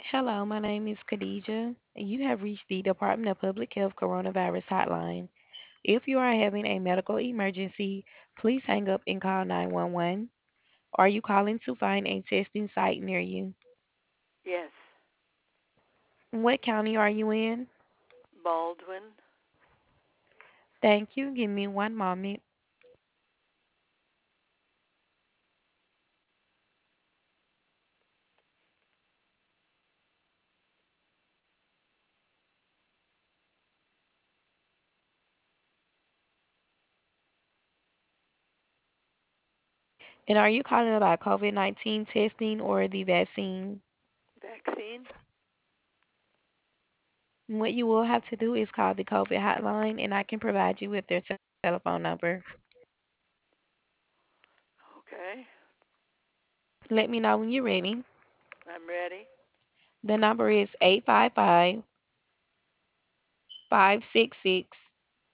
Hello, my name is Khadija. You have reached the Department of Public Health Coronavirus Hotline. If you are having a medical emergency, please hang up and call 911. Are you calling to find a testing site near you? Yes. What county are you in? Baldwin. Thank you. Give me one moment. And are you calling about COVID-19 testing or the vaccine? Vaccine. What you will have to do is call the COVID hotline, and I can provide you with their telephone number. Okay. Let me know when you're ready. I'm ready. The number is 855-566-5333.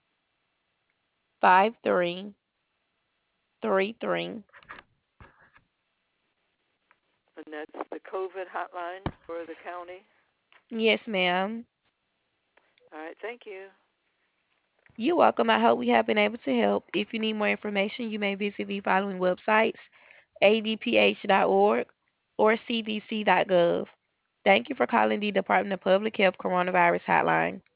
And that's the COVID hotline for the county. Yes, ma'am. All right. Thank you. You're welcome. I hope we have been able to help. If you need more information, you may visit the following websites: adph.org or cdc.gov. Thank you for calling the Department of Public Health Coronavirus Hotline.